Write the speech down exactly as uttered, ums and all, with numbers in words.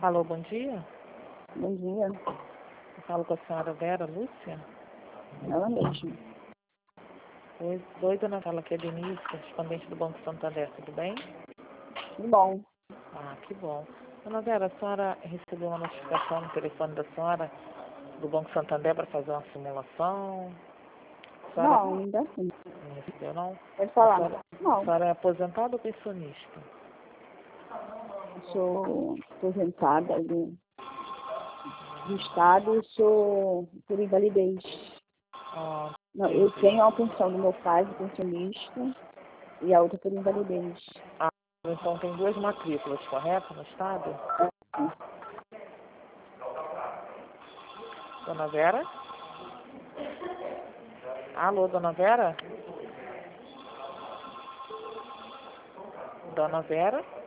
Alô, bom dia. Bom dia. Eu falo com a senhora Vera Lúcia. Ela mesma. Oi, oi dona Vera, aqui é Denise, correspondente do Banco Santander, tudo bem? Tudo bom. Ah, que bom. Dona Vera, a senhora recebeu uma notificação no telefone da senhora do Banco Santander para fazer uma simulação? A senhora Não, ainda assim. não recebeu, não? Pode A falar. senhora, a Não, senhora é aposentada ou pensionista? eu sou aposentada do, do Estado e sou por invalidez. Ah, Não, eu tenho a pensão do meu pai, de pensionista, e a outra por invalidez. ah, então tem duas matrículas, correto, no estado? Dona Vera? Alô, dona Vera? Dona Vera?